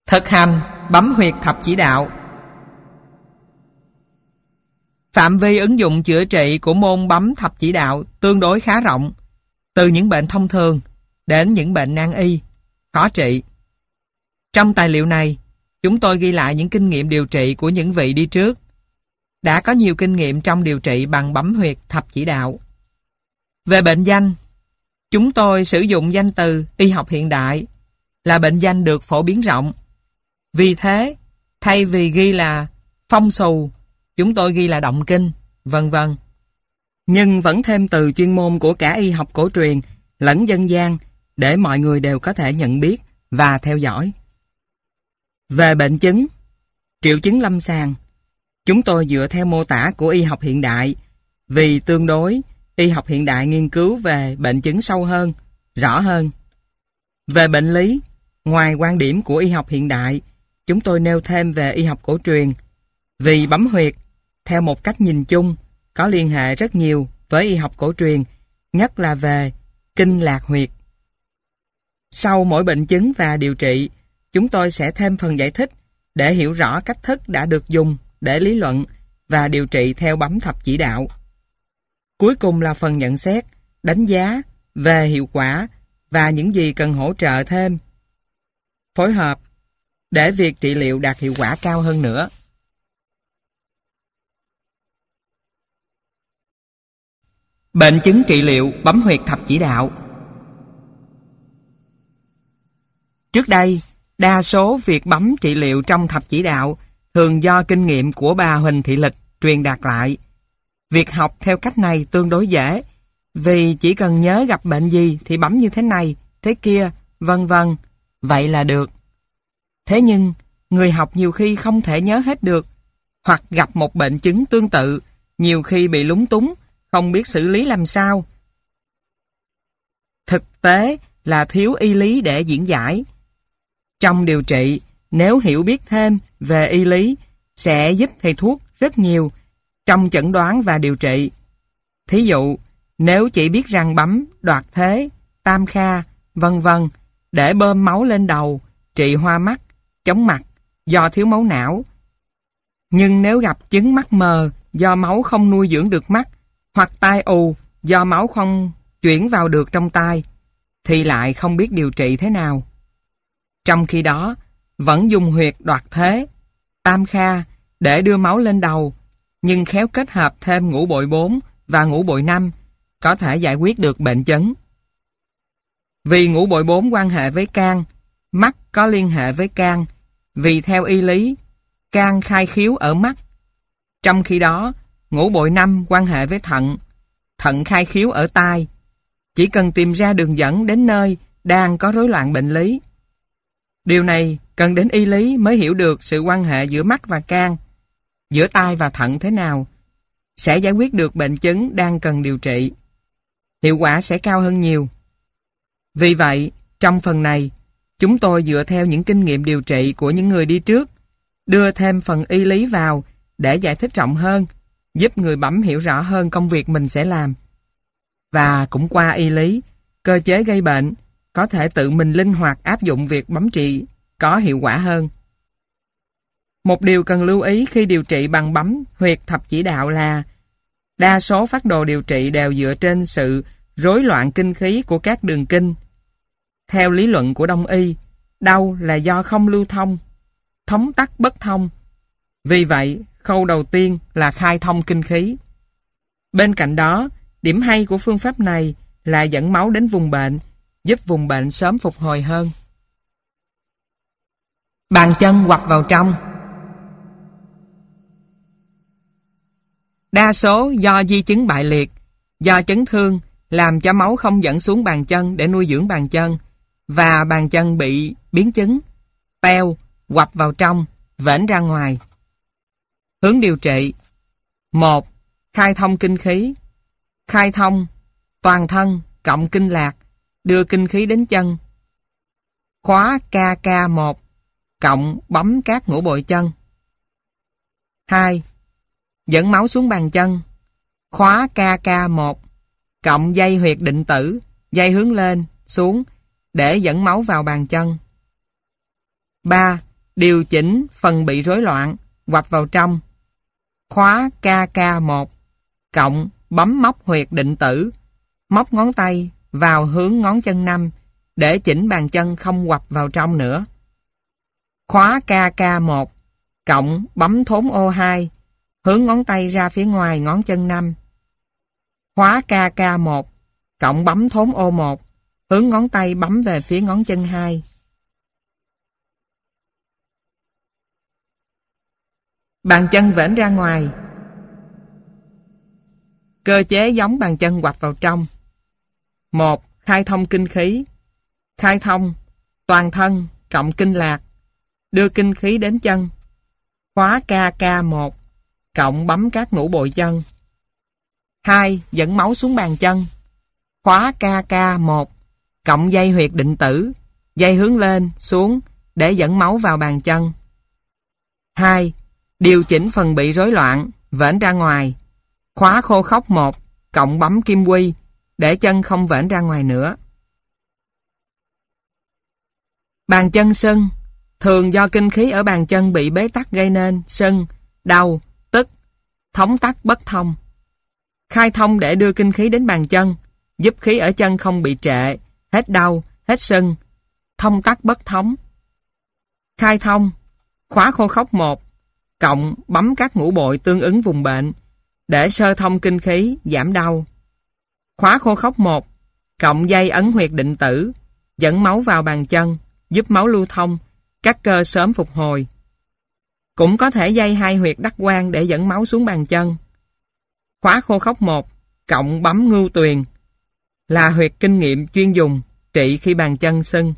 Thực hành bấm huyệt thập chỉ đạo. Phạm vi ứng dụng chữa trị của môn bấm thập chỉ đạo tương đối khá rộng, từ những bệnh thông thường đến những bệnh nan y, khó trị. Trong tài liệu này, chúng tôi ghi lại những kinh nghiệm điều trị của những vị đi trước, đã có nhiều kinh nghiệm trong điều trị bằng bấm huyệt thập chỉ đạo. Về bệnh danh, chúng tôi sử dụng danh từ y học hiện đại là bệnh danh được phổ biến rộng. Vì thế, thay vì ghi là phong xù, chúng tôi ghi là động kinh, vân vân. Nhưng vẫn thêm từ chuyên môn của cả y học cổ truyền lẫn dân gian để mọi người đều có thể nhận biết và theo dõi. Về bệnh chứng, triệu chứng lâm sàng, chúng tôi dựa theo mô tả của y học hiện đại, vì tương đối, y học hiện đại nghiên cứu về bệnh chứng sâu hơn, rõ hơn. Về bệnh lý, ngoài quan điểm của y học hiện đại, chúng tôi nêu thêm về y học cổ truyền, vì bấm huyệt, theo một cách nhìn chung, có liên hệ rất nhiều với y học cổ truyền, nhất là về kinh lạc huyệt. Sau mỗi bệnh chứng và điều trị, chúng tôi sẽ thêm phần giải thích để hiểu rõ cách thức đã được dùng để lý luận và điều trị theo bấm thập chỉ đạo. Cuối cùng là phần nhận xét, đánh giá về hiệu quả và những gì cần hỗ trợ thêm, phối hợp để việc trị liệu đạt hiệu quả cao hơn nữa. Bệnh chứng trị liệu bấm huyệt thập chỉ đạo. Trước đây, đa số việc bấm trị liệu trong thập chỉ đạo thường do kinh nghiệm của bà Huỳnh Thị Lịch truyền đạt lại. Việc học theo cách này tương đối dễ, vì chỉ cần nhớ gặp bệnh gì thì bấm như thế này, thế kia, vân vân, vậy là được. Thế nhưng, người học nhiều khi không thể nhớ hết được, hoặc gặp một bệnh chứng tương tự, nhiều khi bị lúng túng, không biết xử lý làm sao. Thực tế là thiếu y lý để diễn giải. Trong điều trị, nếu hiểu biết thêm về y lý, sẽ giúp thầy thuốc rất nhiều trong chẩn đoán và điều trị. Thí dụ, nếu chỉ biết rằng bấm, đoạt thế, tam kha, vân vân, để bơm máu lên đầu, trị hoa mắt, chóng mặt, do thiếu máu não. Nhưng nếu gặp chứng mắt mờ do máu không nuôi dưỡng được mắt, hoặc tai ù do máu không chuyển vào được trong tai, thì lại không biết điều trị thế nào. Trong khi đó, vẫn dùng huyệt đoạt thế, tam kha để đưa máu lên đầu, nhưng khéo kết hợp thêm ngũ bội 4 và ngũ bội 5 có thể giải quyết được bệnh chấn. Vì ngũ bội 4 quan hệ với can, mắt có liên hệ với can, vì theo y lý, can khai khiếu ở mắt. Trong khi đó, ngũ bội 5 quan hệ với thận, thận khai khiếu ở tai. Chỉ cần tìm ra đường dẫn đến nơi đang có rối loạn bệnh lý. Điều này cần đến y lý mới hiểu được sự quan hệ giữa mắt và can, giữa tai và thận thế nào, sẽ giải quyết được bệnh chứng đang cần điều trị. Hiệu quả sẽ cao hơn nhiều. Vì vậy, trong phần này, chúng tôi dựa theo những kinh nghiệm điều trị của những người đi trước, đưa thêm phần y lý vào để giải thích rộng hơn, giúp người bấm hiểu rõ hơn công việc mình sẽ làm. Và cũng qua y lý, cơ chế gây bệnh, có thể tự mình linh hoạt áp dụng việc bấm trị có hiệu quả hơn. Một điều cần lưu ý khi điều trị bằng bấm huyệt thập chỉ đạo là đa số phác đồ điều trị đều dựa trên sự rối loạn kinh khí của các đường kinh. Theo lý luận của Đông y, đau là do không lưu thông, thống tắc bất thông. Vì vậy, khâu đầu tiên là khai thông kinh khí. Bên cạnh đó, điểm hay của phương pháp này là dẫn máu đến vùng bệnh, giúp vùng bệnh sớm phục hồi hơn. Bàn chân quặp vào trong. Đa số do di chứng bại liệt, do chấn thương làm cho máu không dẫn xuống bàn chân để nuôi dưỡng bàn chân, và bàn chân bị biến chứng, teo, quặp vào trong, vểnh ra ngoài. Hướng điều trị: 1. Khai thông kinh khí. Khai thông toàn thân cộng kinh lạc, đưa kinh khí đến chân. Khóa KK1 cộng bấm các ngũ bội chân. 2. Dẫn máu xuống bàn chân. Khóa KK1 cộng dây huyệt định tử, dây hướng lên, xuống để dẫn máu vào bàn chân. 3. điều chỉnh phần bị rối loạn, ngoặt vào trong. Khóa KK1, cộng, bấm móc huyệt định tử, móc ngón tay vào hướng ngón chân 5 để chỉnh bàn chân không ngoặt vào trong nữa. Khóa KK1, cộng, bấm thốn O2, hướng ngón tay ra phía ngoài ngón chân 5. Khóa KK1, cộng, bấm thốn O1, hướng ngón tay bấm về phía ngón chân 2. Bàn chân vểnh ra ngoài. Cơ chế giống bàn chân ngoặt vào trong. 1. Khai thông kinh khí. Khai thông toàn thân cộng kinh lạc. Đưa kinh khí đến chân. Khóa KK1, cộng, bấm các ngũ bội chân. 2. Dẫn máu xuống bàn chân. Khóa KK1, cộng, dây huyệt định tử, dây hướng lên, xuống để dẫn máu vào bàn chân. 2. Điều chỉnh phần bị rối loạn, vểnh ra ngoài. Khóa khô khốc 1, cộng, bấm kim quy để chân không vểnh ra ngoài nữa. Bàn chân sưng, thường do kinh khí ở bàn chân bị bế tắc gây nên, sưng, đau, tức, thống tắc bất thông. Khai thông để đưa kinh khí đến bàn chân, giúp khí ở chân không bị trệ, hết đau, hết sưng, thông tắc bất thống. Khai thông, khóa khô khốc 1, cộng, bấm các ngũ bội tương ứng vùng bệnh, để sơ thông kinh khí, giảm đau. Khóa khô khốc 1, cộng, dây ấn huyệt định tử, dẫn máu vào bàn chân, giúp máu lưu thông, các cơ sớm phục hồi. Cũng có thể dây 2 huyệt đắc quan để dẫn máu xuống bàn chân. Khóa khô khốc 1, cộng, bấm ngưu tuyền, là huyệt kinh nghiệm chuyên dùng, trị khi bàn chân sưng.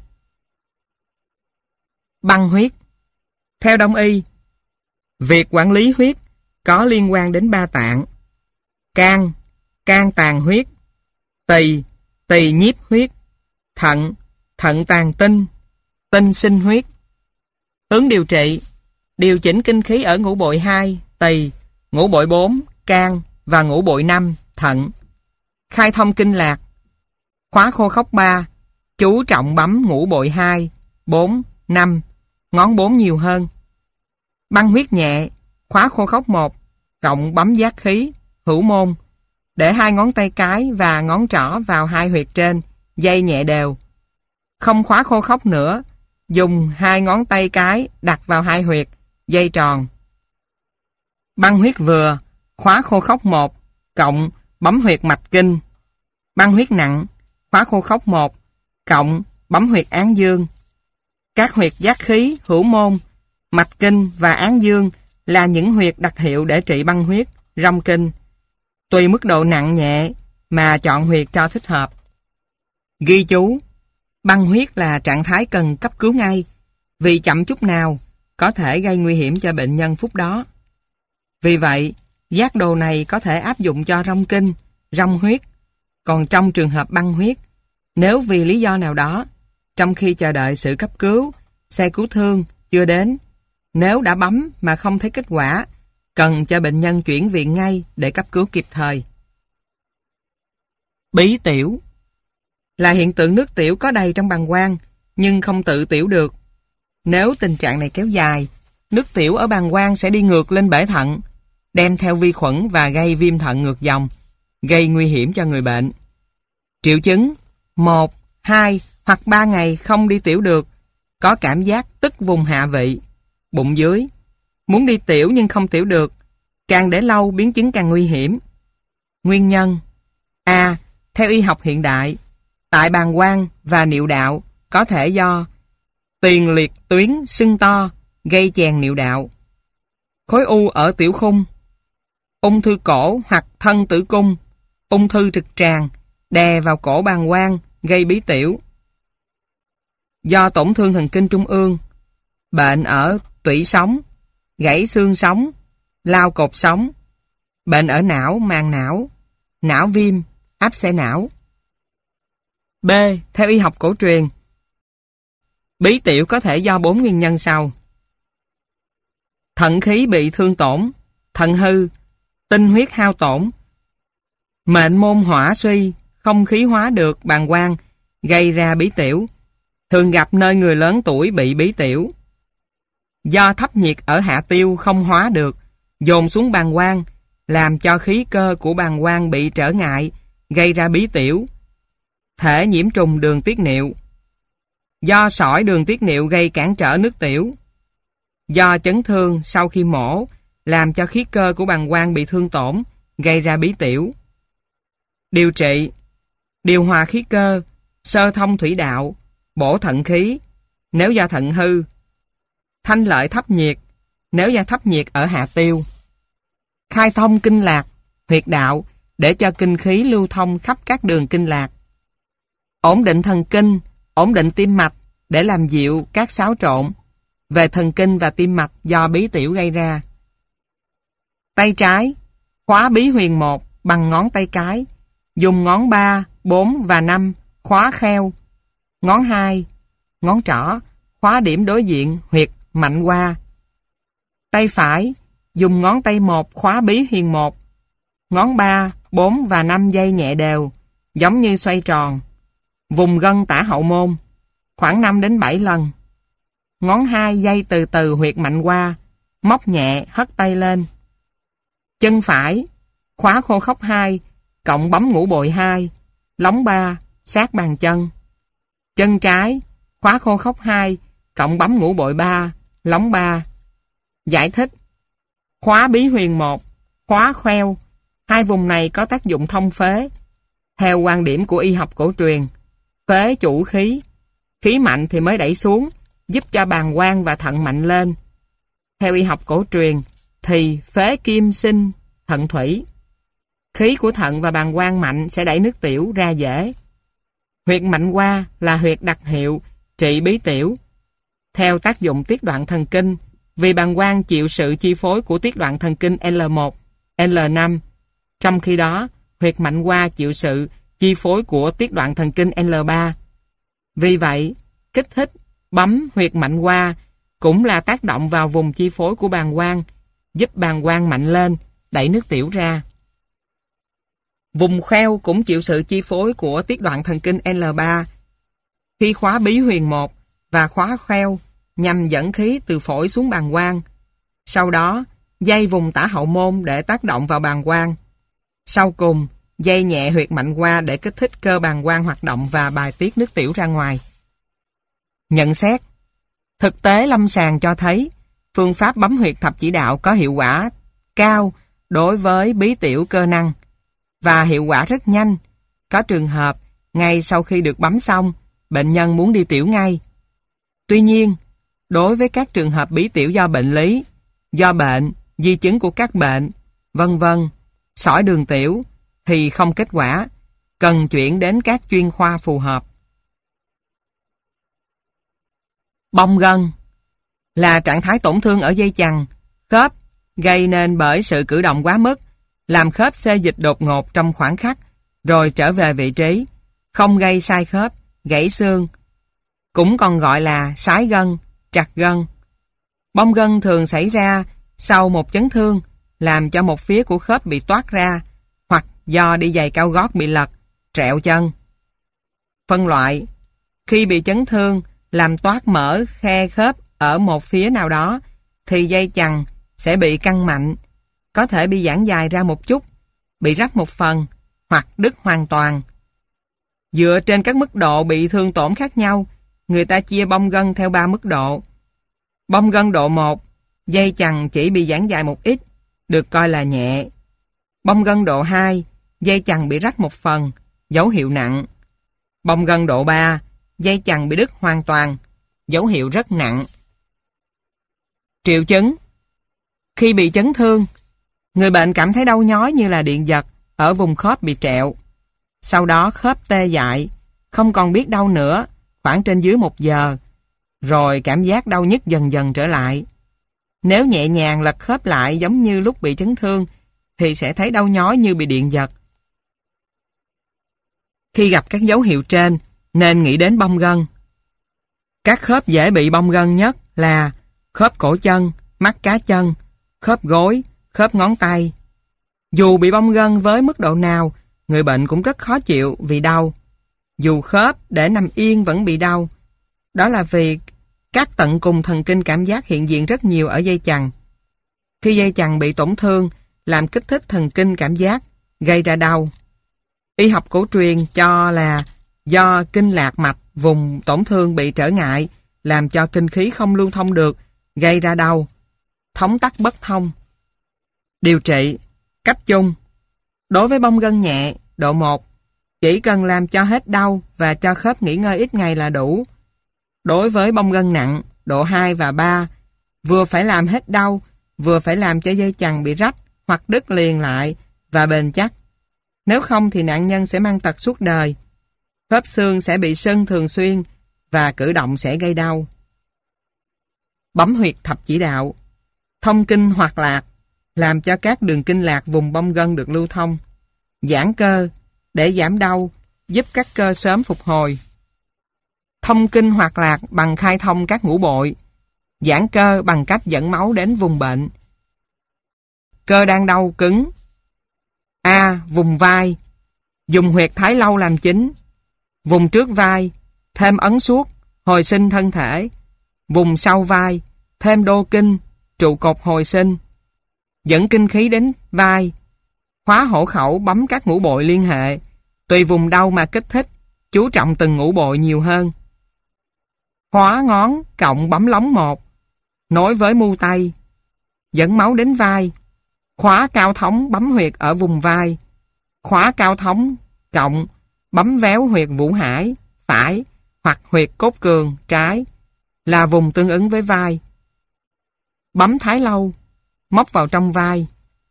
Băng huyết. Theo Đông y, việc quản lý huyết có liên quan đến 3 tạng. Can, can tàn huyết. Tỳ, tỳ nhiếp huyết. Thận, thận tàn tinh, tinh sinh huyết. Hướng điều trị: điều chỉnh kinh khí ở ngũ bội 2, tỳ, ngũ bội 4, can và ngũ bội 5, thận. Khai thông kinh lạc. Khóa khô khốc 3, chú trọng bấm ngũ bội 2, 4, 5, ngón 4 nhiều hơn. Băng huyết nhẹ. Khóa khô khốc 1, cộng, bấm giác khí, hữu môn, để 2 ngón tay cái và ngón trỏ vào 2 huyệt trên, dây nhẹ đều. Không khóa khô khốc nữa, dùng 2 ngón tay cái đặt vào 2 huyệt, dây tròn. Băng huyết vừa. Khóa khô khốc 1, cộng, bấm huyệt mạch kinh. Băng huyết nặng. Khóa khô khốc 1, cộng, bấm huyệt án dương. Các huyệt giác khí, hữu môn, mạch kinh và án dương là những huyệt đặc hiệu để trị băng huyết, rong kinh. Tùy mức độ nặng nhẹ mà chọn huyệt cho thích hợp. Ghi chú: băng huyết là trạng thái cần cấp cứu ngay, vì chậm chút nào có thể gây nguy hiểm cho bệnh nhân phút đó. Vì vậy, giác đồ này có thể áp dụng cho rong kinh, rong huyết. Còn trong trường hợp băng huyết, nếu vì lý do nào đó, trong khi chờ đợi sự cấp cứu, xe cứu thương chưa đến, nếu đã bấm mà không thấy kết quả, cần cho bệnh nhân chuyển viện ngay để cấp cứu kịp thời. Bí tiểu là hiện tượng nước tiểu có đầy trong bàng quang nhưng không tự tiểu được. Nếu tình trạng này kéo dài, nước tiểu ở bàng quang sẽ đi ngược lên bể thận, đem theo vi khuẩn và gây viêm thận ngược dòng, gây nguy hiểm cho người bệnh. Triệu chứng: 1, 2 hoặc 3 ngày không đi tiểu được, có cảm giác tức vùng hạ vị, bụng dưới, muốn đi tiểu nhưng không tiểu được, càng để lâu biến chứng càng nguy hiểm. Nguyên nhân: A. Theo y học hiện đại, tại bàng quang và niệu đạo có thể do tiền liệt tuyến sưng to gây chèn niệu đạo, khối u ở tiểu khung, ung thư cổ hoặc thân tử cung, ung thư trực tràng đè vào cổ bàng quang gây bí tiểu, do tổn thương thần kinh trung ương, bệnh ở tủy sống, gãy xương sống, lao cột sống, bệnh ở não, màng não, não viêm, áp xe não. B. Theo y học cổ truyền, bí tiểu có thể do 4 nguyên nhân sau: thận khí bị thương tổn, thận hư, tinh huyết hao tổn, mệnh môn hỏa suy, không khí hóa được bàng quang, gây ra bí tiểu, thường gặp nơi người lớn tuổi bị bí tiểu. Do thấp nhiệt ở hạ tiêu không hóa được, dồn xuống bàng quang, làm cho khí cơ của bàng quang bị trở ngại, gây ra bí tiểu. Thể nhiễm trùng đường tiết niệu. Do sỏi đường tiết niệu gây cản trở nước tiểu. Do chấn thương sau khi mổ, làm cho khí cơ của bàng quang bị thương tổn, gây ra bí tiểu. Điều trị: điều hòa khí cơ, sơ thông thủy đạo, bổ thận khí, nếu do thận hư. Thanh lợi thấp nhiệt, nếu do thấp nhiệt ở hạ tiêu. Khai thông kinh lạc, huyệt đạo, để cho kinh khí lưu thông khắp các đường kinh lạc. Ổn định thần kinh, ổn định tim mạch, để làm dịu các xáo trộn về thần kinh và tim mạch do bí tiểu gây ra. Tay trái, khóa bí huyền 1 bằng ngón tay cái, dùng ngón 3, 4 và 5 khóa kheo. Ngón 2, ngón trỏ, khóa điểm đối diện huyệt mạnh qua. Tay phải, dùng ngón tay 1 khóa bí huyền 1. Ngón 3, 4 và 5 dây nhẹ đều, giống như xoay tròn. Vùng gân tả hậu môn, khoảng 5 đến 7 lần. Ngón 2 dây từ từ huyệt mạnh qua, móc nhẹ hất tay lên. Chân phải, khóa khô khốc 2, cộng bấm ngũ bội 2, lóng 3, sát bàn chân. Chân trái, khóa khô khốc 2, cộng bấm ngũ bội 3, lóng 3. Giải thích: khóa bí huyền 1, khóa khoeo, hai vùng này có tác dụng thông phế. Theo quan điểm của y học cổ truyền, phế chủ khí, khí mạnh thì mới đẩy xuống, giúp cho bàng quang và thận mạnh lên. Theo y học cổ truyền thì phế kim sinh thận thủy. Khí của thận và bàng quang mạnh sẽ đẩy nước tiểu ra dễ. Huyệt mạnh qua là huyệt đặc hiệu trị bí tiểu. Theo tác dụng tiết đoạn thần kinh, vì bàng quang chịu sự chi phối của tiết đoạn thần kinh L1, L5, trong khi đó huyệt mạnh qua chịu sự chi phối của tiết đoạn thần kinh L3. Vì vậy, kích thích, bấm huyệt mạnh qua cũng là tác động vào vùng chi phối của bàng quang, giúp bàng quang mạnh lên, đẩy nước tiểu ra. Vùng khoeo cũng chịu sự chi phối của tiết đoạn thần kinh L3. Khi khóa bí huyền 1 và khóa khoeo nhằm dẫn khí từ phổi xuống bàng quang. Sau đó, dây vùng tả hậu môn để tác động vào bàng quang. Sau cùng, dây nhẹ huyệt mạnh qua để kích thích cơ bàng quang hoạt động và bài tiết nước tiểu ra ngoài. Nhận xét: thực tế lâm sàng cho thấy phương pháp bấm huyệt thập chỉ đạo có hiệu quả cao đối với bí tiểu cơ năng và hiệu quả rất nhanh. Có trường hợp ngay sau khi được bấm xong, bệnh nhân muốn đi tiểu ngay. Tuy nhiên, đối với các trường hợp bí tiểu do bệnh lý, do bệnh, di chứng của các bệnh, vân vân, sỏi đường tiểu thì không kết quả, cần chuyển đến các chuyên khoa phù hợp. Bong gân là trạng thái tổn thương ở dây chằng, khớp gây nên bởi sự cử động quá mức, làm khớp xê dịch đột ngột trong khoảng khắc, rồi trở về vị trí, không gây sai khớp, gãy xương. Cũng còn gọi là sái gân, trật gân. Bong gân thường xảy ra sau một chấn thương, làm cho một phía của khớp bị toát ra, hoặc do đi giày cao gót bị lật, trẹo chân. Phân loại: khi bị chấn thương, làm toát mở khe khớp ở một phía nào đó, thì dây chằng sẽ bị căng mạnh, có thể bị giãn dài ra một chút, bị rách một phần, hoặc đứt hoàn toàn. Dựa trên các mức độ bị thương tổn khác nhau, người ta chia bong gân theo 3 mức độ. Bong gân độ 1, dây chằng chỉ bị giãn dài một ít, được coi là nhẹ. Bong gân độ 2, dây chằng bị rách một phần, dấu hiệu nặng. Bong gân độ 3, dây chằng bị đứt hoàn toàn, dấu hiệu rất nặng. Triệu chứng: khi bị chấn thương, người bệnh cảm thấy đau nhói như là điện giật ở vùng khớp bị trẹo. Sau đó khớp tê dại, không còn biết đau nữa, khoảng trên dưới 1 giờ, rồi cảm giác đau nhức dần dần trở lại. Nếu nhẹ nhàng lật khớp lại giống như lúc bị chấn thương, thì sẽ thấy đau nhói như bị điện giật. Khi gặp các dấu hiệu trên, nên nghĩ đến bong gân. Các khớp dễ bị bong gân nhất là khớp cổ chân, mắt cá chân, khớp gối, khớp ngón tay. Dù bị bong gân với mức độ nào, người bệnh cũng rất khó chịu vì đau. Dù khớp để nằm yên vẫn bị đau. Đó là vì Các tận cùng thần kinh cảm giác hiện diện rất nhiều ở dây chằng. Khi dây chằng bị tổn thương, làm kích thích thần kinh cảm giác, gây ra đau. Y học cổ truyền cho là do kinh lạc mạch vùng tổn thương bị trở ngại, làm cho kinh khí không lưu thông được, gây ra đau. Thống tắc bất thông. Điều trị. Cách chung. Đối với bong gân nhẹ, độ 1, chỉ cần làm cho hết đau và cho khớp nghỉ ngơi ít ngày là đủ. Đối với bong gân nặng, độ 2 và 3, vừa phải làm hết đau, vừa phải làm cho dây chằng bị rách hoặc đứt liền lại và bền chắc. Nếu không thì nạn nhân sẽ mang tật suốt đời. Khớp xương sẽ bị sưng thường xuyên và cử động sẽ gây đau. Bấm huyệt thập chỉ đạo. Thông kinh hoạt lạc, làm cho các đường kinh lạc vùng bong gân được lưu thông. Giãn cơ, để giảm đau, giúp các cơ sớm phục hồi. Thông kinh hoạt lạc bằng khai thông các ngũ bội. Giãn cơ bằng cách dẫn máu đến vùng bệnh. Cơ đang đau cứng. A. Vùng vai. Dùng huyệt thái lâu làm chính. Vùng trước vai, thêm ấn suốt, hồi sinh thân thể. Vùng sau vai, thêm đô kinh, trụ cột hồi sinh. Dẫn kinh khí đến vai. Khóa hổ khẩu bấm các ngũ bội liên hệ. Tùy vùng đau mà kích thích, chú trọng từng ngũ bội nhiều hơn. Khóa ngón cộng bấm lóng 1, nối với mu tay. Dẫn máu đến vai. Khóa cao thống bấm huyệt ở vùng vai. Khóa cao thống cộng bấm véo huyệt vũ hải, phải, hoặc huyệt cốt cường, trái, là vùng tương ứng với vai. Bấm thái lâu, móc vào trong vai.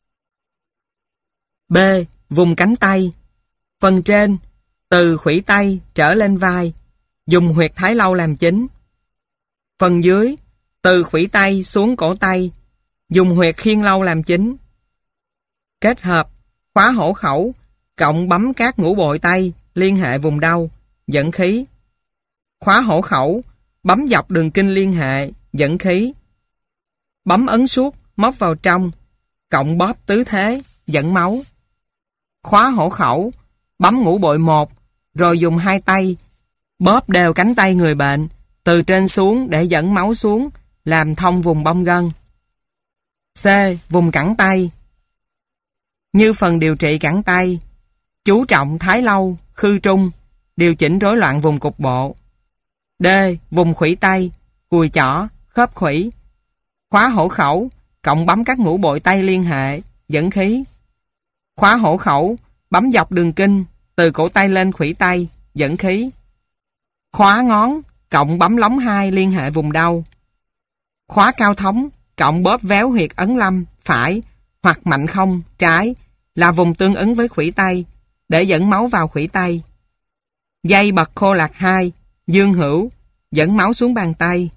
B. Vùng cánh tay. Phần trên, từ khuỷu tay trở lên vai, dùng huyệt thái lâu làm chính. Phần dưới, từ khuỷu tay xuống cổ tay, dùng huyệt khiên lâu làm chính. Kết hợp, khóa hổ khẩu, cộng bấm các ngũ bội tay, liên hệ vùng đau, dẫn khí. Khóa hổ khẩu, bấm dọc đường kinh liên hệ, dẫn khí. Bấm ấn suốt, móc vào trong, cộng bóp tứ thế, dẫn máu. Khóa hổ khẩu, bấm ngũ bội 1, rồi dùng hai tay, bóp đều cánh tay người bệnh, từ trên xuống để dẫn máu xuống, làm thông vùng bong gân. C. Vùng cẳng tay. Như phần điều trị cẳng tay, chú trọng thái lâu, khư trung, điều chỉnh rối loạn vùng cục bộ. D. Vùng khuỷu tay, cùi chỏ, khớp khuỷu. Khóa hổ khẩu, cộng bấm các ngũ bội tay liên hệ, dẫn khí. Khóa hổ khẩu, bấm dọc đường kinh, từ cổ tay lên khuỷu tay, dẫn khí. Khóa ngón, cộng bấm lóng 2 liên hệ vùng đau. Khóa cao thống, cộng bóp véo huyệt ấn lâm, phải, hoặc mạnh không, trái, là vùng tương ứng với khuỷu tay, để dẫn máu vào khuỷu tay. Dây bật khô lạc 2, dương hữu, dẫn máu xuống bàn tay.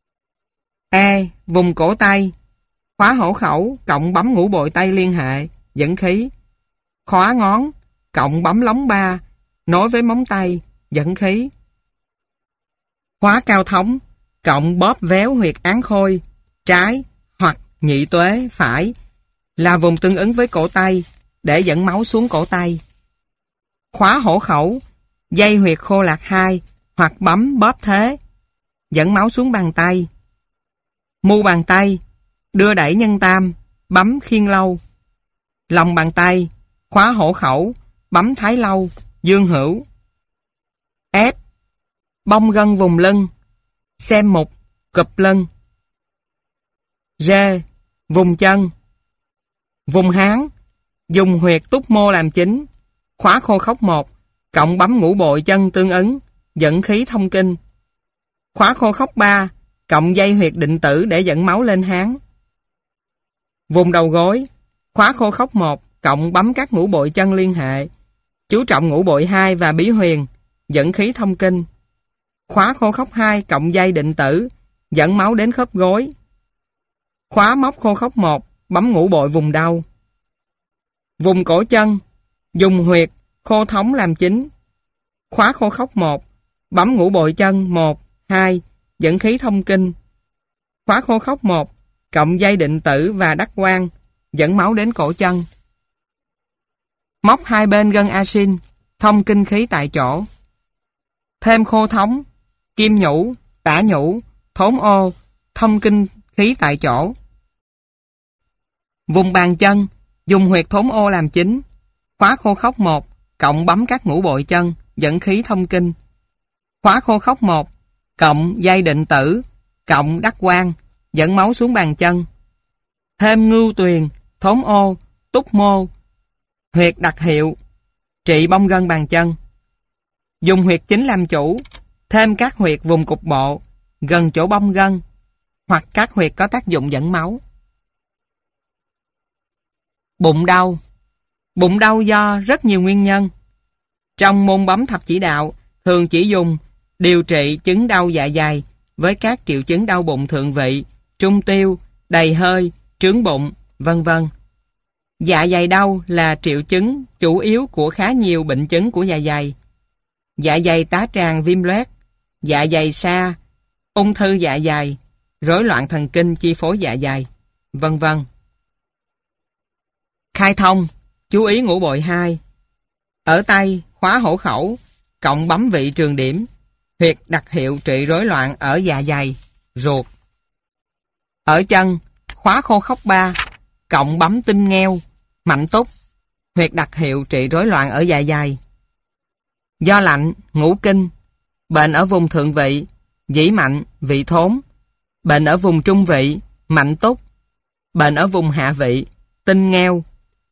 E. Vùng cổ tay. Khóa hổ khẩu, cộng bấm ngũ bội tay liên hệ, dẫn khí. Khóa ngón, cộng bấm lóng 3, nối với móng tay, dẫn khí. Khóa cao thống, cộng bóp véo huyệt án khôi, trái, hoặc nhị tuế, phải, là vùng tương ứng với cổ tay, để dẫn máu xuống cổ tay. Khóa hổ khẩu, dây huyệt khô lạc 2, hoặc bấm bóp thế, dẫn máu xuống bàn tay. Mu bàn tay, đưa đẩy nhân tam, bấm khiên lâu. Lòng bàn tay, khóa hổ khẩu, bấm thái lâu, dương hữu. F. Bong gân vùng lưng. Xem mục, cụp lưng. G. Vùng chân. Vùng háng, dùng huyệt túc mô làm chính. Khóa khô khốc 1, cộng bấm ngũ bội chân tương ứng, dẫn khí thông kinh. Khóa khô khốc 3, cộng dây huyệt định tử để dẫn máu lên háng. Vùng đầu gối, khóa khô khốc 1, cộng bấm các ngũ bội chân liên hệ, chú trọng ngũ bội 2 và bí huyền, dẫn khí thông kinh. Khóa khô khốc 2, cộng dây định tử, dẫn máu đến khớp gối. Khóa móc khô khốc 1, bấm ngũ bội vùng đau. Vùng cổ chân, dùng huyệt khô thống làm chính. Khóa khô khốc 1, bấm ngũ bội chân 1, 2, dẫn khí thông kinh. Khóa khô khốc 1, cộng dây định tử và đắc quan, dẫn máu đến cổ chân. Móc hai bên gân asin, thông kinh khí tại chỗ. Thêm khô thống, kim nhũ, tả nhũ, thốn ô, thông kinh khí tại chỗ. Vùng bàn chân, dùng huyệt thốn ô làm chính. Khóa khô khốc 1, cộng bấm các ngũ bội chân, dẫn khí thông kinh. Khóa khô khốc 1, cộng dây định tử, cộng đắc quang, dẫn máu xuống bàn chân. Thêm ngưu tuyền, thốn ô, túc mô, huyệt đặc hiệu, trị bong gân bàn chân. Dùng huyệt chính làm chủ, thêm các huyệt vùng cục bộ, gần chỗ bong gân, hoặc các huyệt có tác dụng dẫn máu. Bụng đau. Bụng đau do rất nhiều nguyên nhân. Trong môn bấm thập chỉ đạo, thường chỉ dùng điều trị chứng đau dạ dày với các triệu chứng đau bụng thượng vị, trung tiêu, đầy hơi, trướng bụng, vân vân. Dạ dày đau là triệu chứng chủ yếu của khá nhiều bệnh chứng của dạ dày. Dạ dày tá tràng viêm loét, dạ dày sa, ung thư dạ dày, rối loạn thần kinh chi phối dạ dày, vân vân. Khai thông, chú ý ngũ bội 2. Ở tay, khóa hổ khẩu, cộng bấm vị trường điểm, huyệt đặc hiệu trị rối loạn ở dạ dày, ruột. Ở chân, khóa khô khốc 3, cộng bấm tinh ngheo, mạnh túc, huyệt đặc hiệu trị rối loạn ở dạ dày. Do lạnh, ngũ kinh, bệnh ở vùng thượng vị, dĩ mạnh, vị thốn, bệnh ở vùng trung vị, mạnh túc, bệnh ở vùng hạ vị, tinh ngheo.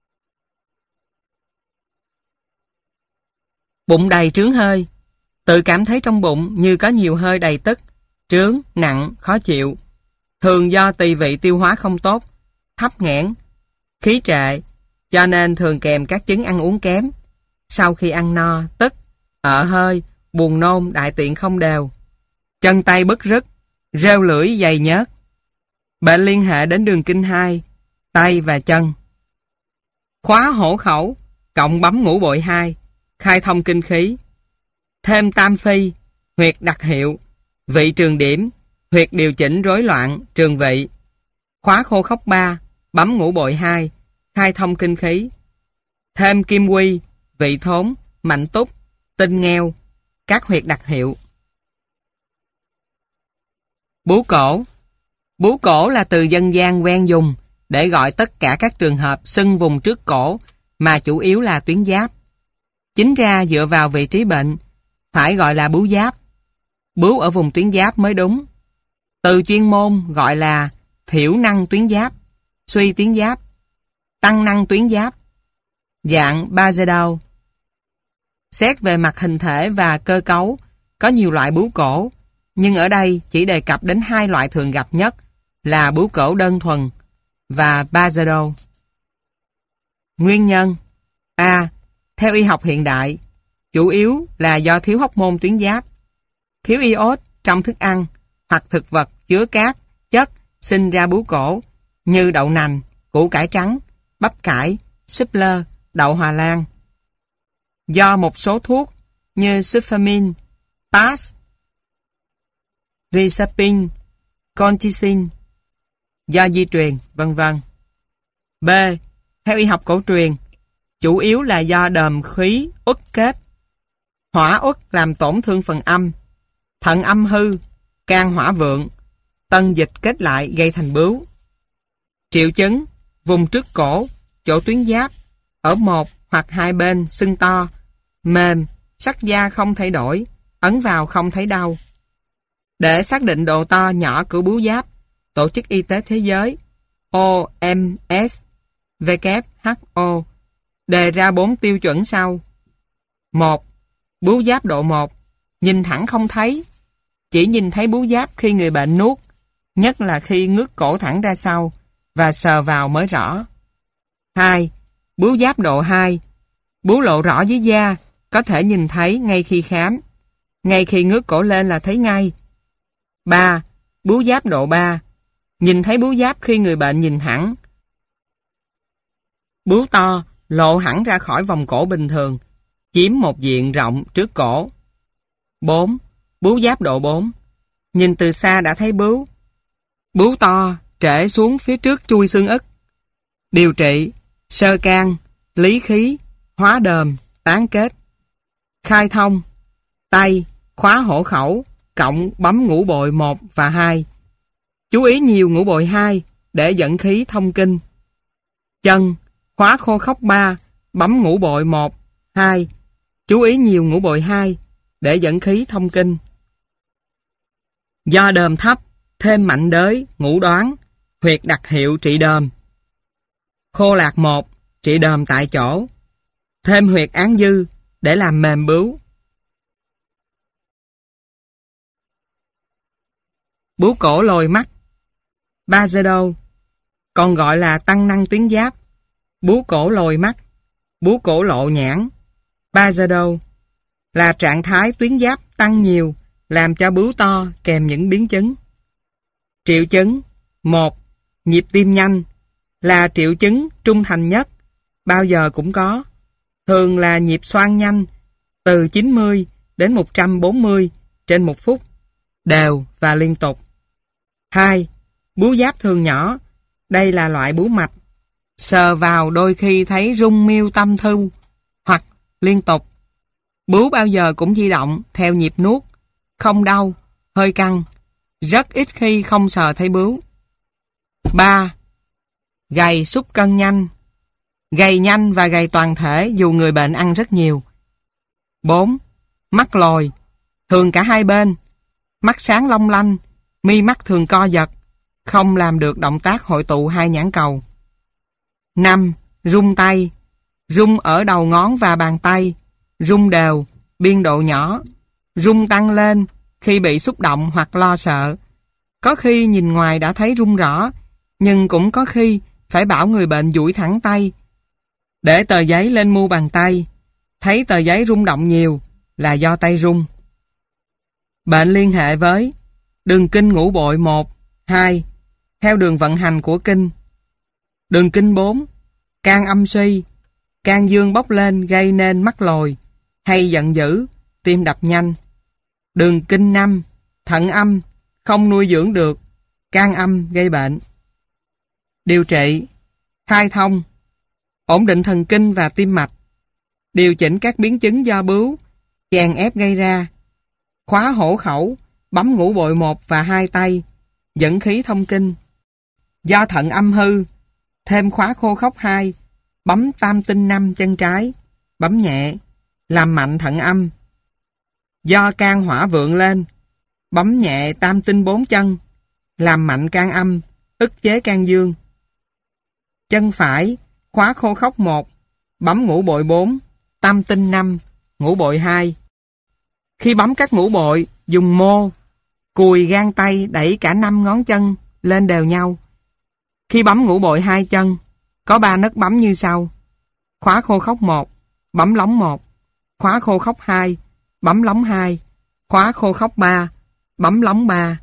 Bụng đầy trướng hơi, tự cảm thấy trong bụng như có nhiều hơi đầy tức, trướng, nặng, khó chịu. Thường do tỳ vị tiêu hóa không tốt, thấp nghẽn, khí trệ, cho nên thường kèm các chứng ăn uống kém. Sau khi ăn no, tức, ợ hơi, buồn nôn, đại tiện không đều. Chân tay bứt rứt, rêu lưỡi dày nhớt. Bệnh liên hệ đến đường kinh 2, tay và chân. Khóa hổ khẩu, cộng bấm ngũ bội 2, khai thông kinh khí. Thêm tam phi, huyệt đặc hiệu, vị trường điểm, huyệt điều chỉnh rối loạn, trường vị. Khóa khô khốc 3, bấm ngũ bội 2, khai thông kinh khí. Thêm kim quy, vị thốn, mạnh túc, tinh ngheo, các huyệt đặc hiệu. Bú cổ. Bú cổ là từ dân gian quen dùng để gọi tất cả các trường hợp sưng vùng trước cổ mà chủ yếu là tuyến giáp. Chính ra dựa vào vị trí bệnh, phải gọi là bú giáp. Bú ở vùng tuyến giáp mới đúng. Từ chuyên môn gọi là thiểu năng tuyến giáp, suy tuyến giáp, tăng năng tuyến giáp, dạng Basedal. Xét về mặt hình thể và cơ cấu, có nhiều loại bướu cổ, nhưng ở đây chỉ đề cập đến hai loại thường gặp nhất là bướu cổ đơn thuần và Basedal. Nguyên nhân: A. Theo y học hiện đại, chủ yếu là do thiếu hormone tuyến giáp, thiếu iốt trong thức ăn hoặc thực vật chứa các chất sinh ra bướu cổ như đậu nành, củ cải trắng, bắp cải, súp lơ, đậu Hòa Lan. Do một số thuốc như Sulfamin, TAS, Risapin, Colchicine, do di truyền, vân vân. B. Theo y học cổ truyền, chủ yếu là do đờm khí uất kết. Hỏa uất làm tổn thương phần âm, thận âm hư, can hỏa vượng, tân dịch kết lại gây thành bướu. Triệu chứng: vùng trước cổ, chỗ tuyến giáp, ở một hoặc hai bên sưng to, mềm, sắc da không thay đổi, ấn vào không thấy đau. Để xác định độ to nhỏ của bướu giáp, Tổ chức Y tế Thế giới OMS, WHO đề ra 4 tiêu chuẩn sau. 1. Bướu giáp độ 1, nhìn thẳng không thấy, chỉ nhìn thấy bướu giáp khi người bệnh nuốt, nhất là khi ngước cổ thẳng ra sau và sờ vào mới rõ. 2. Bướu giáp độ 2, bướu lộ rõ dưới da, có thể nhìn thấy ngay khi khám, ngay khi ngước cổ lên là thấy ngay. 3. Bướu giáp độ 3, nhìn thấy bướu giáp khi người bệnh nhìn thẳng. Bướu to, lộ hẳn ra khỏi vòng cổ bình thường, chiếm một diện rộng trước cổ. 4. Bướu giáp độ 4, nhìn từ xa đã thấy bướu. Bướu to, trễ xuống phía trước chui xương ức. Điều trị: sơ can, lý khí, hóa đờm, tán kết. Khai thông: tay, khóa hổ khẩu, cộng bấm ngũ bội 1 và 2. Chú ý nhiều ngũ bội 2 để dẫn khí thông kinh. Chân, khóa khô khốc 3, bấm ngũ bội 1, 2. Chú ý nhiều ngũ bội 2 để dẫn khí thông kinh. Do đờm thấp, thêm mạnh đới, ngũ đoán, huyệt đặc hiệu trị đờm. Khô lạc 1, trị đờm tại chỗ. Thêm huyệt án dư để làm mềm bướu. Bướu cổ lồi mắt, Bajedo, còn gọi là tăng năng tuyến giáp, bướu cổ lồi mắt, bướu cổ lộ nhãn, Bajedo, là trạng thái tuyến giáp tăng nhiều, làm cho bướu to kèm những biến chứng. Triệu chứng 1. Nhịp tim nhanh, là triệu chứng trung thành nhất, bao giờ cũng có, thường là nhịp xoang nhanh, từ 90 đến 140 trên 1 phút, đều và liên tục. 2. Bướu giáp thường nhỏ, đây là loại bướu mạch, sờ vào đôi khi thấy rung miêu tâm thư, hoặc liên tục. Bướu bao giờ cũng di động theo nhịp nuốt, không đau, hơi căng, rất ít khi không sờ thấy bướu. 3. Gầy sút cân nhanh, gầy nhanh và gầy toàn thể dù người bệnh ăn rất nhiều. 4. Mắt lồi, thường cả hai bên, mắt sáng long lanh, mi mắt thường co giật, không làm được động tác hội tụ hai nhãn cầu. 5. Rung tay, rung ở đầu ngón và bàn tay, rung đều, biên độ nhỏ, rung tăng lên khi bị xúc động hoặc lo sợ. Có khi nhìn ngoài đã thấy rung rõ, nhưng cũng có khi phải bảo người bệnh duỗi thẳng tay, để tờ giấy lên mu bàn tay, thấy tờ giấy rung động nhiều là do tay rung. Bệnh liên hệ với đường kinh ngũ bội 1, 2, theo đường vận hành của kinh. Đường kinh 4, can âm suy, can dương bốc lên gây nên mắt lồi, hay giận dữ, tim đập nhanh. Đường kinh 5, thận âm, không nuôi dưỡng được, can âm gây bệnh. Điều trị: khai thông, ổn định thần kinh và tim mạch, điều chỉnh các biến chứng do bướu, chèn ép gây ra, khóa hổ khẩu, bấm ngũ bội 1 và 2 tay, dẫn khí thông kinh. Do thận âm hư, thêm khóa khô khốc 2, bấm tam tinh 5 chân trái, bấm nhẹ, làm mạnh thận âm. Do can hỏa vượng lên, bấm nhẹ tam tinh 4 chân, làm mạnh can âm, ức chế can dương. Chân phải, khóa khô khốc 1, bấm ngũ bội 4, tam tinh 5, ngũ bội 2. Khi bấm các ngũ bội, dùng mô, cùi gang tay đẩy cả 5 ngón chân lên đều nhau. Khi bấm ngũ bội 2 chân, có 3 nấc bấm như sau: khóa khô khốc 1, bấm lóng 1, khóa khô khốc 2, bấm lóng 2, khóa khô khốc 3, bấm lóng 3.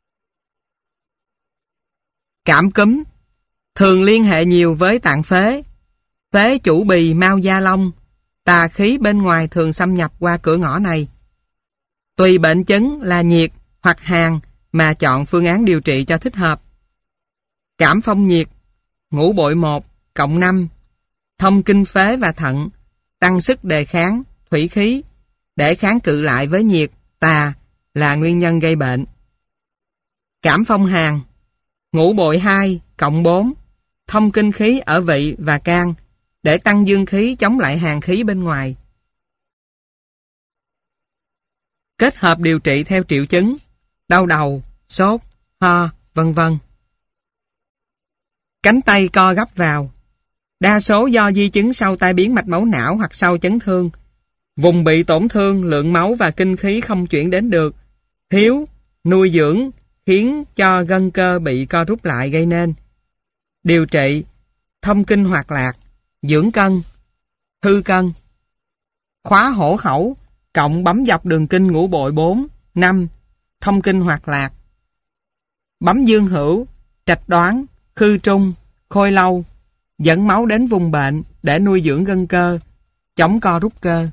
Cảm cúm thường liên hệ nhiều với tạng phế. Phế chủ bì mau da lông, tà khí bên ngoài thường xâm nhập qua cửa ngõ này. Tùy bệnh chứng là nhiệt hoặc hàn mà chọn phương án điều trị cho thích hợp. Cảm phong nhiệt, ngũ bội 1 cộng 5, thông kinh phế và thận, tăng sức đề kháng, thủy khí, để kháng cự lại với nhiệt, tà là nguyên nhân gây bệnh. Cảm phong hàn, ngũ bội 2 cộng 4, thông kinh khí ở vị và can, để tăng dương khí chống lại hàn khí bên ngoài. Kết hợp điều trị theo triệu chứng: đau đầu, sốt, ho, vân vân. Cánh tay co gấp vào, đa số do di chứng sau tai biến mạch máu não hoặc sau chấn thương. Vùng bị tổn thương, lượng máu và kinh khí không chuyển đến được, thiếu, nuôi dưỡng, khiến cho gân cơ bị co rút lại gây nên. Điều trị: thông kinh hoạt lạc, dưỡng cân, hư cân. Khóa hổ khẩu, cộng bấm dọc đường kinh ngũ bội 4, 5, thông kinh hoạt lạc. Bấm dương hữu, trạch đoán, khư trung, khôi lâu, dẫn máu đến vùng bệnh để nuôi dưỡng gân cơ, chống co rút cơ.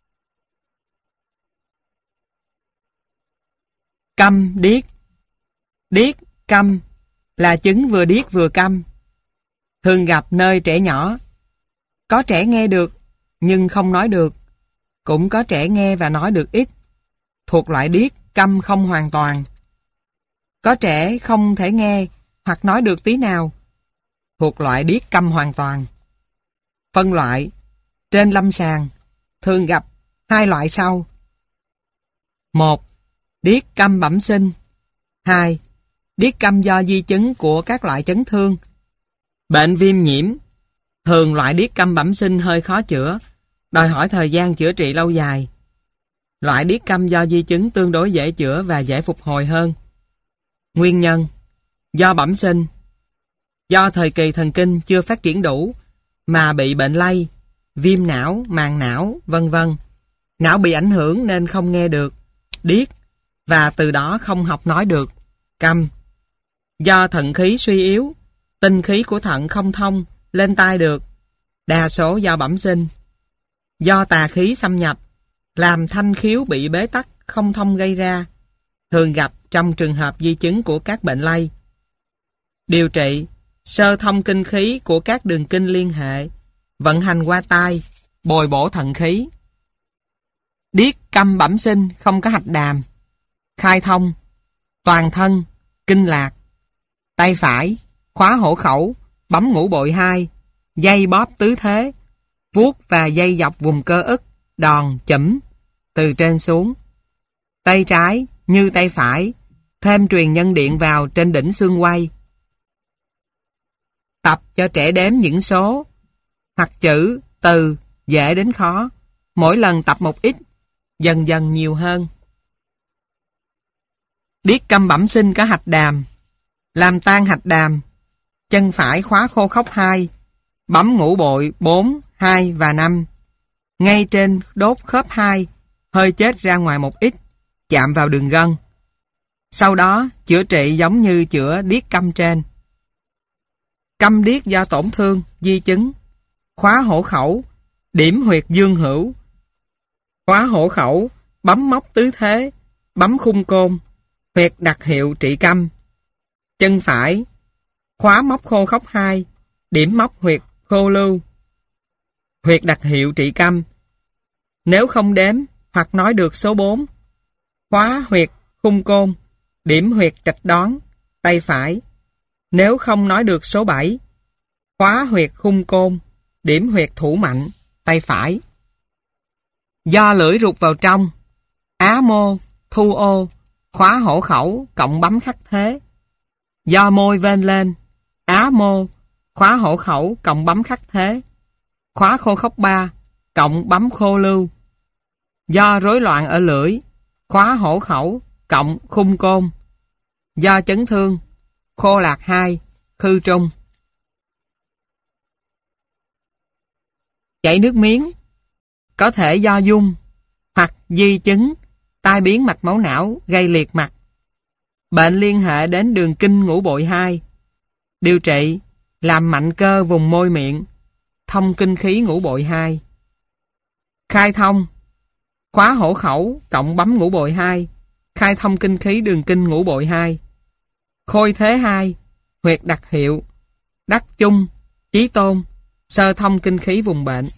Câm điếc. Điếc, câm là chứng vừa điếc vừa câm, thường gặp nơi trẻ nhỏ. Có trẻ nghe được nhưng không nói được, cũng có trẻ nghe và nói được ít, thuộc loại điếc câm không hoàn toàn. Có trẻ không thể nghe hoặc nói được tí nào, thuộc loại điếc câm hoàn toàn. Phân loại: trên lâm sàng thường gặp hai loại sau. 1. Điếc câm bẩm sinh. 2. Điếc câm do di chứng của các loại chấn thương, bệnh viêm nhiễm. Thường loại điếc câm bẩm sinh hơi khó chữa, đòi hỏi thời gian chữa trị lâu dài. Loại điếc câm do di chứng tương đối dễ chữa và dễ phục hồi hơn. Nguyên nhân: do bẩm sinh, do thời kỳ thần kinh chưa phát triển đủ mà bị bệnh lây, viêm não, màng não, vân vân. Não bị ảnh hưởng nên không nghe được, điếc, và từ đó không học nói được, câm. Do thận khí suy yếu, tinh khí của thận không thông lên tai được, đa số do bẩm sinh. Do tà khí xâm nhập, làm thanh khiếu bị bế tắc không thông gây ra, thường gặp trong trường hợp di chứng của các bệnh lây. Điều trị: sơ thông kinh khí của các đường kinh liên hệ, vận hành qua tai, bồi bổ thận khí. Điếc câm bẩm sinh không có hạch đàm. Khai thông: toàn thân, kinh lạc. Tay phải, khóa hổ khẩu, bấm ngũ bội 2, dây bóp tứ thế, vuốt và dây dọc vùng cơ ức, đòn, chẩm, từ trên xuống. Tay trái, như tay phải, thêm truyền nhân điện vào trên đỉnh xương quay. Tập cho trẻ đếm những số hoặc chữ, từ, dễ đến khó. Mỗi lần tập một ít, dần dần nhiều hơn. Điếc câm bẩm sinh có hạch đàm. Làm tan hạch đàm: chân phải khóa khô khốc 2, bấm ngũ bội 4, 2 và 5. Ngay trên đốt khớp 2, hơi chết ra ngoài một ít, chạm vào đường gân. Sau đó, chữa trị giống như chữa điếc câm trên. Câm điếc do tổn thương, di chứng: khóa hổ khẩu, điểm huyệt dương hữu. Khóa hổ khẩu, bấm móc tứ thế, bấm khung côn, huyệt đặc hiệu trị câm. Chân phải, khóa móc khô khốc 2, điểm móc huyệt khô lưu. Huyệt đặc hiệu trị câm. Nếu không đếm hoặc nói được số 4, khóa huyệt khung côn, điểm huyệt trạch đoán, tay phải. Nếu không nói được số 7, khóa huyệt khung côn, điểm huyệt thủ mạnh, tay phải. Do lưỡi rụt vào trong: á mô, thu ô, khóa hổ khẩu, cộng bấm khắc thế. Do môi vên lên: á mô, khóa hổ khẩu, cộng bấm khắc thế. Khóa khô khốc 3, cộng bấm khô lưu. Do rối loạn ở lưỡi: khóa hổ khẩu, cộng khung côn. Do chấn thương: khô lạc 2, khư trung. Chảy nước miếng có thể do dung hoặc di chứng tai biến mạch máu não gây liệt mặt. Bệnh liên hệ đến đường kinh ngũ bội 2. Điều trị: làm mạnh cơ vùng môi miệng, thông kinh khí ngũ bội 2. Khai thông: khóa hổ khẩu, cộng bấm ngũ bội 2, khai thông kinh khí đường kinh ngũ bội 2. Khôi thế 2, huyệt đặc hiệu, đắc chung, chí tôn, sơ thông kinh khí vùng bệnh.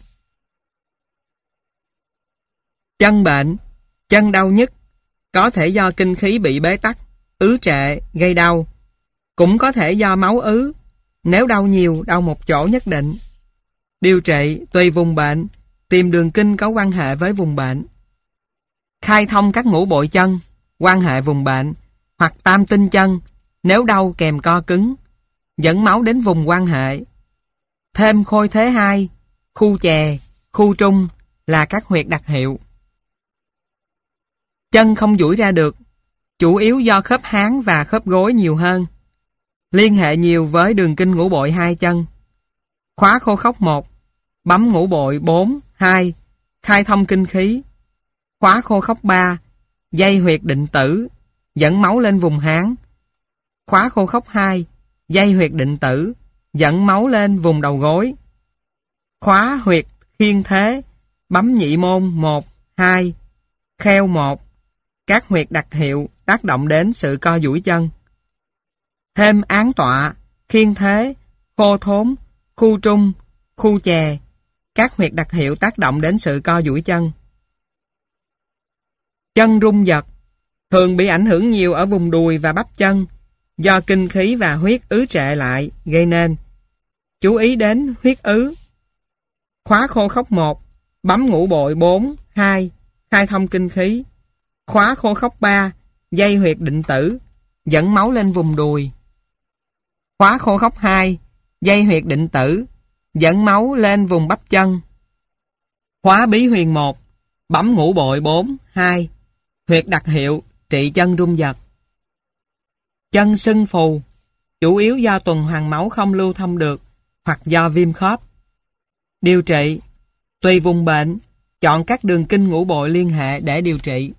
Chân bệnh: chân đau nhức, có thể do kinh khí bị bế tắc, ứ trệ, gây đau. Cũng có thể do máu ứ, nếu đau nhiều, đau một chỗ nhất định. Điều trị: tùy vùng bệnh, tìm đường kinh có quan hệ với vùng bệnh. Khai thông các ngũ bội chân, quan hệ vùng bệnh, hoặc tam tinh chân, nếu đau kèm co cứng, dẫn máu đến vùng quan hệ. Thêm khôi thế 2, khu chè, khu trung là các huyệt đặc hiệu. Chân không duỗi ra được, chủ yếu do khớp háng và khớp gối nhiều hơn. Liên hệ nhiều với đường kinh ngũ bội 2 chân. Khóa khô khốc 1, bấm ngũ bội 4, 2, khai thông kinh khí. Khóa khô khốc 3, dây huyệt định tử, dẫn máu lên vùng háng. Khóa khô khốc 2, dây huyệt định tử, dẫn máu lên vùng đầu gối. Khóa huyệt khiên thế, bấm nhị môn 1, 2, kheo 1. Các huyệt đặc hiệu tác động đến sự co duỗi chân. Thêm án tọa, khiên thế, khô thốn, khu trung, khu chè. Các huyệt đặc hiệu tác động đến sự co duỗi chân. Chân rung giật: thường bị ảnh hưởng nhiều ở vùng đùi và bắp chân, do kinh khí và huyết ứ trệ lại gây nên. Chú ý đến huyết ứ. Khóa khô khốc 1, bấm ngũ bội 4, 2, khai thông kinh khí. Khóa khô khốc 3, dây huyệt định tử, dẫn máu lên vùng đùi. Khóa khô khốc 2, dây huyệt định tử, dẫn máu lên vùng bắp chân. Khóa bí huyền 1, bấm ngũ bội 4, 2, huyệt đặc hiệu, trị chân rung giật. Chân sưng phù, chủ yếu do tuần hoàn máu không lưu thông được hoặc do viêm khớp. Điều trị, tùy vùng bệnh, chọn các đường kinh ngũ bội liên hệ để điều trị.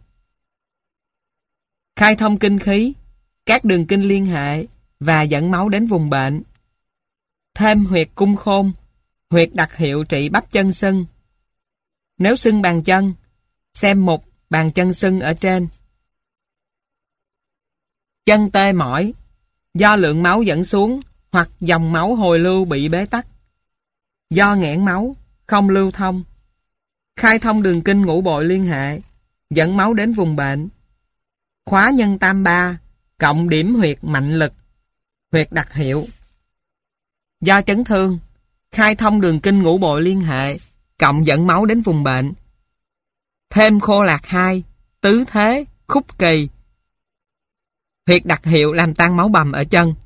Khai thông kinh khí, các đường kinh liên hệ và dẫn máu đến vùng bệnh. Thêm huyệt cung khôn, huyệt đặc hiệu trị bắp chân sưng. Nếu sưng bàn chân, xem mục bàn chân sưng ở trên. Chân tê mỏi, do lượng máu dẫn xuống hoặc dòng máu hồi lưu bị bế tắc. Do nghẽn máu, không lưu thông. Khai thông đường kinh ngũ bội liên hệ, dẫn máu đến vùng bệnh. Khóa nhân tam ba, cộng điểm huyệt mạnh lực, huyệt đặc hiệu. Do chấn thương, khai thông đường kinh ngũ bội liên hệ, cộng dẫn máu đến vùng bệnh. Thêm khô lạc 2, tứ thế, khúc kỳ. Huyệt đặc hiệu làm tan máu bầm ở chân.